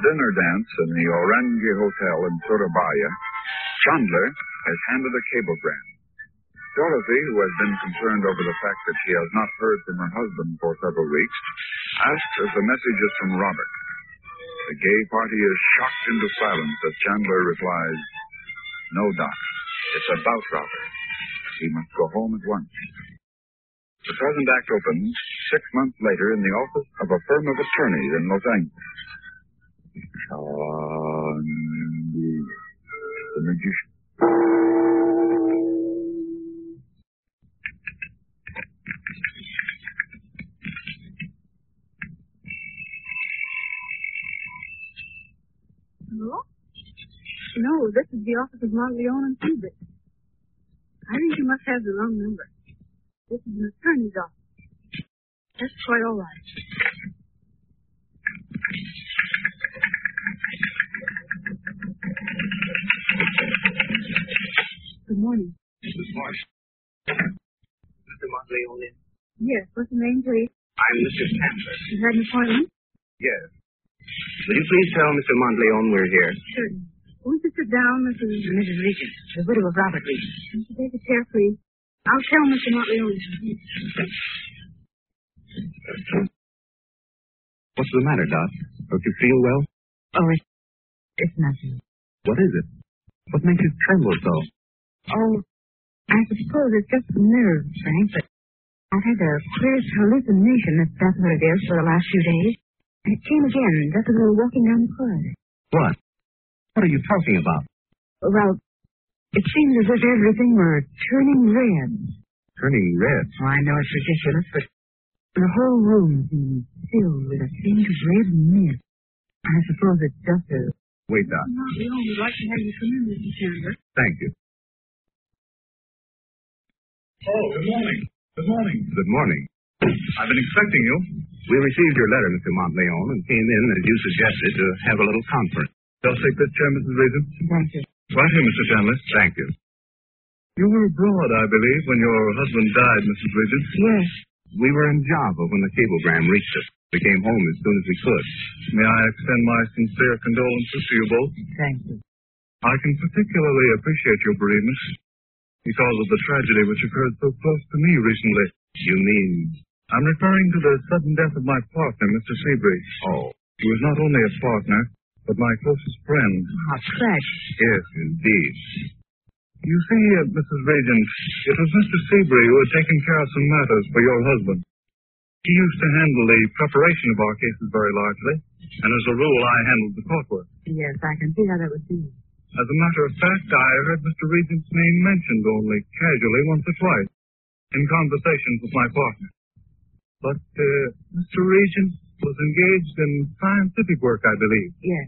dinner dance in the Orange Hotel in Surabaya, Chandler has handed a cablegram. Dorothy, who has been concerned over the fact that she has not heard from her husband for several weeks, asks if the message is from Robert. The gay party is shocked into silence as Chandler replies, "No, Doc. It's about Robert. He must go home at once." The present act opens 6 months later in the office of a firm of attorneys in Los Angeles. Chandy, the magician. Hello? No, this is the office of Montleone and Seabrook. I think you must have the wrong number. This is an attorney's office. That's quite all right. Good morning. Good morning. Mr. Montleone? Yes, what's the name, please? I'm Mr. Chandler. You had an appointment? Yes. Will you please tell Mr. Montleone we're here? Certainly. Won't you sit down, Mrs. Regent, the widow of Robert Regent? Won't you take a chair, please? I'll tell Mr. Montleone. What's the matter, Doc? Don't you feel well? Oh, it's nothing. What is it? What makes you tremble so? Oh, I suppose it's just the nerves, Frank, but I've had the clearest hallucination, if that's what it is, for the last few days. And it came again just as we were walking down the corridor. What? What are you talking about? Well, it seems as if everything were turning red. Turning red? Oh, I know it's ridiculous, but the whole room seems filled with a faint red mist. I suppose it's just a... Wait, Doc. We would like to have you come in, Mr. Chandler. Thank you. Oh, good morning. Good morning. Good morning. I've been expecting you. We received your letter, Mr. Montleone, and came in, as you suggested, to have a little conference. Just take this chair, Mrs. Reason. Thank you. Right here, Mr. Chandler. Thank you. You were abroad, I believe, when your husband died, Mrs. Reason. Yes. We were in Java when the cablegram reached us. We came home as soon as we could. May I extend my sincere condolences to you both? Thank you. I can particularly appreciate your bereavement because of the tragedy which occurred so close to me recently. You mean? I'm referring to the sudden death of my partner, Mr. Seabury. Oh. He was not only a partner, but my closest friend. How tragic. Yes, indeed. You see, Mrs. Regent, it was Mr. Seabury who had taken care of some matters for your husband. He used to handle the preparation of our cases very largely, and as a rule, I handled the court work. Yes, I can see how that would be. As a matter of fact, I heard Mr. Regent's name mentioned only casually once or twice in conversations with my partner. But Mr. Regent was engaged in scientific work, I believe. Yes.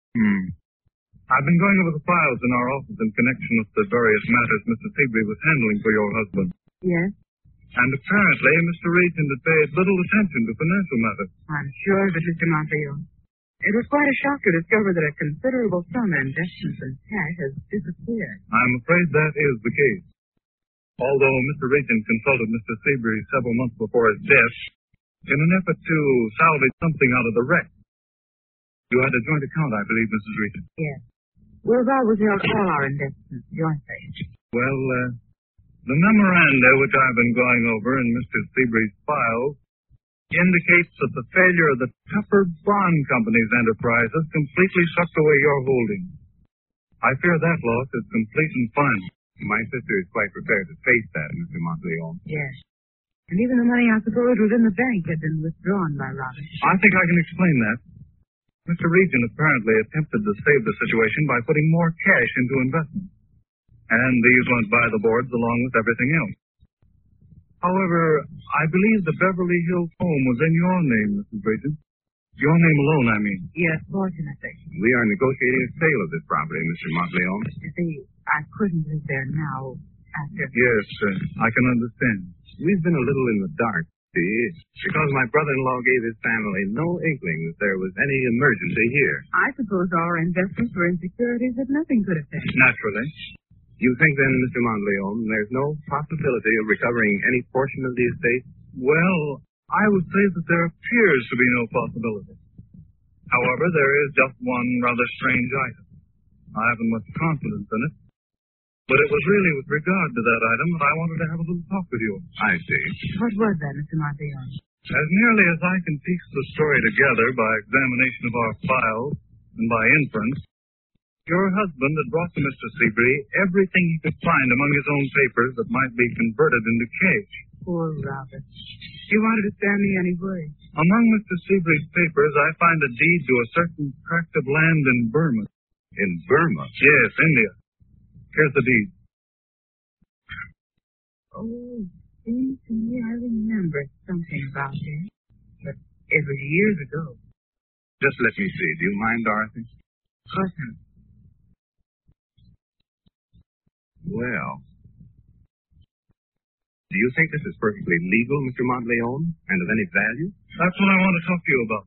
I've been going over the files in our office in connection with the various matters Mr. Seabury was handling for your husband. Yes. And apparently, Mr. Regent had paid little attention to financial matters. I'm sure of it, Mr. Montleone. It was quite a shock to discover that a considerable sum in investments and cash has disappeared. I'm afraid that is the case. Although Mr. Regent consulted Mr. Seabury several months before his death in an effort to salvage something out of the wreck. You had a joint account, I believe, Mrs. Regent. Yes. We've always held all our investments jointly. Well, the memoranda which I've been going over in Mr. Seabury's files indicates that the failure of the Tupper Bond Company's enterprises completely sucked away your holdings. I fear that loss is complete and final. My sister is quite prepared to face that, Mr. Montleone. Yes. And even the money I suppose was in the bank had been withdrawn by Robert. I think I can explain that. Mr. Regent apparently attempted to save the situation by putting more cash into investments. And these went by the boards along with everything else. However, I believe the Beverly Hills home was in your name, Mrs. Regent. Your name alone, I mean. Yes, fortunately. We are negotiating a sale of this property, Mr. Montleone. You see, I couldn't live there now after... Yes, I can understand. We've been a little in the dark, see, because my brother-in-law gave his family no inkling that there was any emergency here. I suppose our investments were in securities that nothing could affect. Naturally. You think then, Mr. Montleone, there's no possibility of recovering any portion of the estate? Well, I would say that there appears to be no possibility. However, there is just one rather strange item. I haven't much confidence in it, but it was really with regard to that item that I wanted to have a little talk with you. I see. What was that, Mr. Montleone? As nearly as I can piece the story together by examination of our files and by inference, your husband had brought to Mr. Seabury everything he could find among his own papers that might be converted into cash. Poor Robert. He wanted to stand me any way. Among Mr. Seabury's papers, I find a deed to a certain tract of land in Burma. In Burma? Yes, India. Here's the deed. Oh, seems to me I remember something about it. But it was years ago. Just let me see. Do you mind, Dorothy? Of course not. Well, do you think this is perfectly legal, Mr. Montleone, and of any value? That's what I want to talk to you about.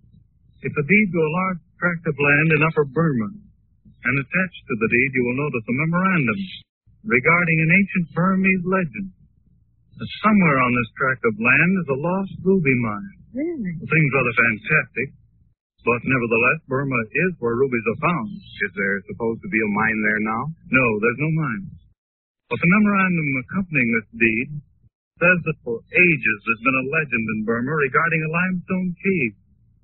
It's a deed to a large tract of land in Upper Burma. And attached to the deed, you will notice a memorandum regarding an ancient Burmese legend. That somewhere on this tract of land is a lost ruby mine. Really? The thing's rather fantastic, but nevertheless, Burma is where rubies are found. Is there supposed to be a mine there now? No, there's no mine. But the memorandum accompanying this deed says that for ages there's been a legend in Burma regarding a limestone cave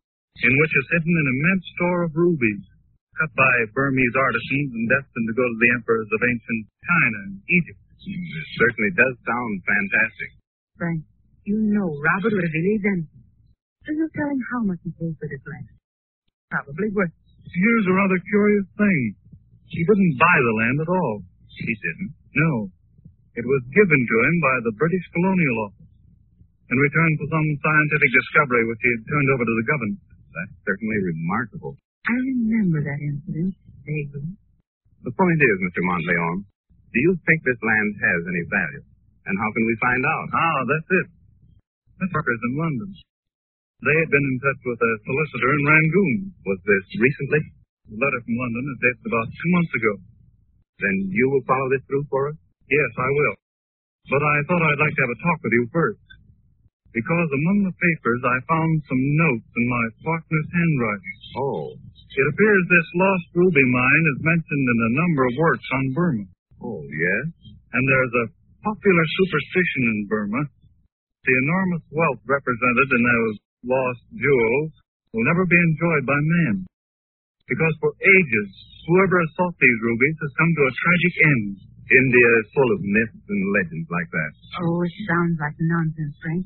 in which is hidden an immense store of rubies cut by Burmese artisans and destined to go to the emperors of ancient China and Egypt. It certainly does sound fantastic. Frank, you know Robert would have believed anything. So you tell him how much he paid for this land. Probably worth it. Here's a rather curious thing. He didn't buy the land at all. He didn't? No. It was given to him by the British Colonial Office in return for some scientific discovery which he had turned over to the government. That's certainly remarkable. I remember that incident vaguely. The point is, Mr. Montleone, do you think this land has any value? And how can we find out? That's it. The truckers in London. They had been in touch with a solicitor in Rangoon. Was this recently? A letter from London is dated about 2 months ago. Then you will follow this through for us? Yes, I will. But I thought I'd like to have a talk with you first. Because among the papers, I found some notes in my partner's handwriting. Oh. It appears this lost ruby mine is mentioned in a number of works on Burma. Oh, yes? And there's a popular superstition in Burma. The enormous wealth represented in those lost jewels will never be enjoyed by man. Because for ages, whoever has sought these rubies has come to a tragic end. India is full of myths and legends like that. Oh, it sounds like nonsense, Frank.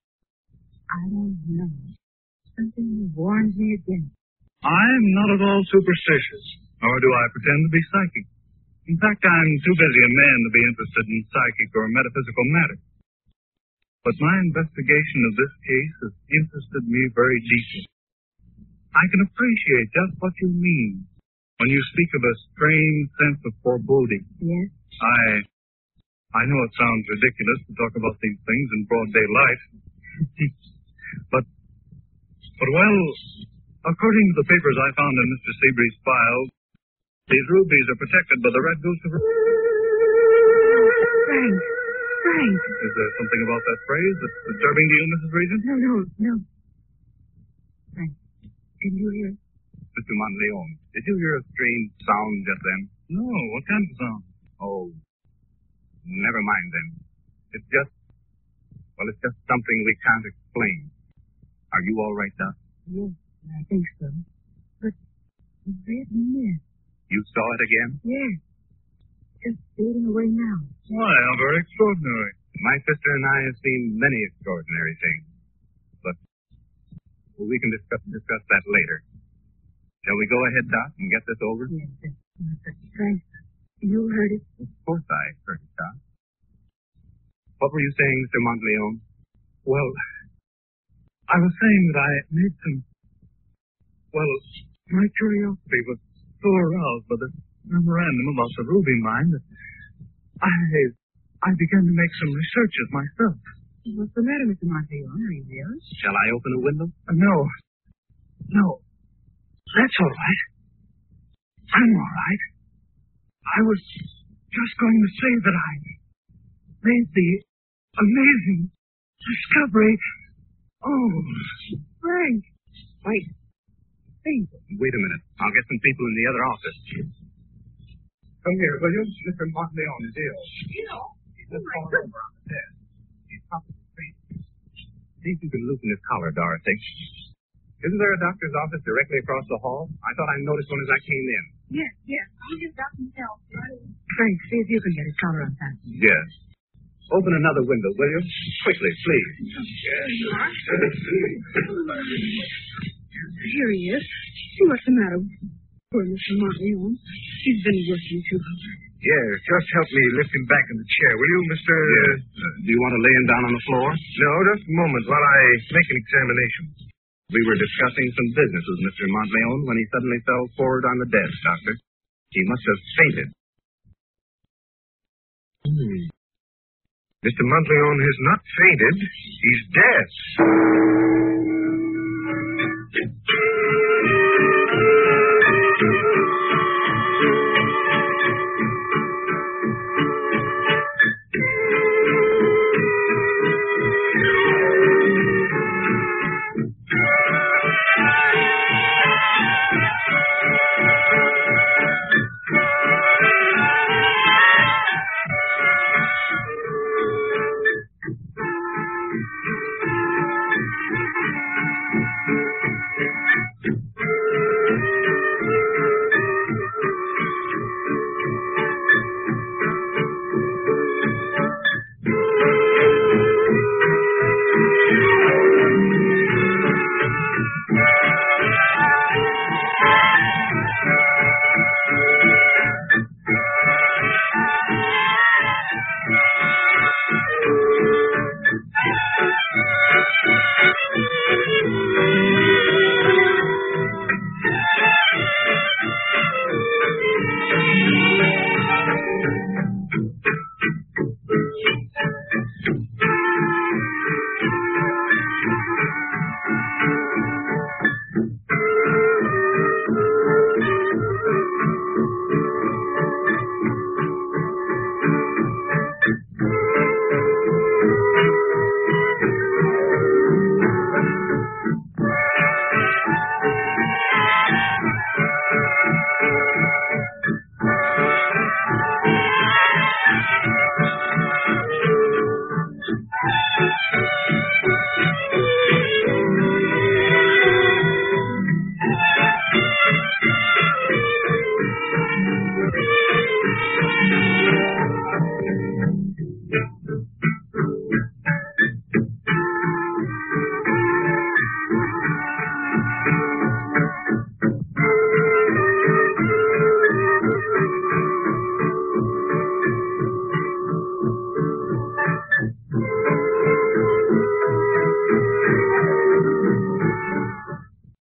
I don't know. Something warns me against. I'm not at all superstitious, nor do I pretend to be psychic. In fact, I'm too busy a man to be interested in psychic or metaphysical matters. But my investigation of this case has interested me very deeply. I can appreciate just what you mean when you speak of a strange sense of foreboding. Yes? I know it sounds ridiculous to talk about these things in broad daylight. but well, according to the papers I found in Mr. Seabury's files, these rubies are protected by the Red Goose of... Frank! Frank! Is there something about that phrase that's disturbing to you, Mrs. Regent? No. Frank, did you hear? Mr. Montleone, did you hear a strange sound just then? No, what kind of sound? Oh, never mind then. It's just something we can't explain. Are you all right, Doc? Yes, I think so. But the red mist. You saw it again? Yes. Just fading away now. Why, how very extraordinary. My sister and I have seen many extraordinary things. But we can discuss that later. Shall we go ahead, Doc, and get this over? Yes, Frank, you heard it? Of course I heard it, Doc. What were you saying, Mr. Montleone? Well, I was saying that I made some... Well, my curiosity was so aroused by the memorandum about the ruby mine that I began to make some researches myself. What's the matter, Mr. Montleone? Are you ill? Shall I open a window? No. That's all right. I'm all right. I was just going to say that I made the amazing discovery. Oh, Frank! Wait. fainted. Wait a minute. I'll get some people in the other office. Come here, will you? Mr. Montleone is ill. He's just fallen over on the desk. He's possibly fainting. See if you can loosen his collar, Dorothy. Isn't there a doctor's office directly across the hall? I thought I noticed one as I came in. Yes. He just got some help. Frank, see if you can get his collar unfastened. Yes. Open another window, will you? Quickly, please. Here he is. See what's the matter with poor Mr. Montleone. He's been working too hard. Yes, just help me lift him back in the chair, will you, Mr. Yes. Do you want to lay him down on the floor? No, just a moment while I make an examination. We were discussing some business with Mr. Montleone when he suddenly fell forward on the desk, Doctor. He must have fainted. Mr. Montleone has not fainted. He's dead.